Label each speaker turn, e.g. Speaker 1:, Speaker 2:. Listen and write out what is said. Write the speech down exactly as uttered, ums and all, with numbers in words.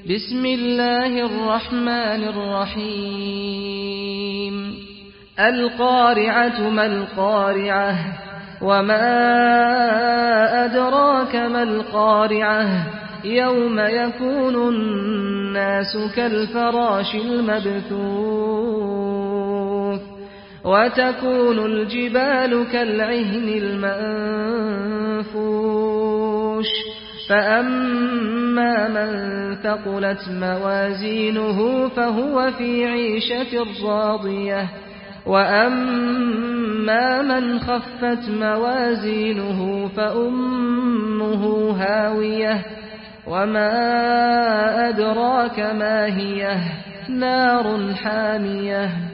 Speaker 1: بسم الله الرحمن الرحيم القارعة ما القارعة وما أدراك ما القارعة يوم يكون الناس كالفراش المبثوث وتكون الجبال كالعهن المنفوش فأما من ثقلت موازينه فهو في عيشة راضية وأما من خفت موازينه فأمه هاوية وما أدراك ما هي نار حامية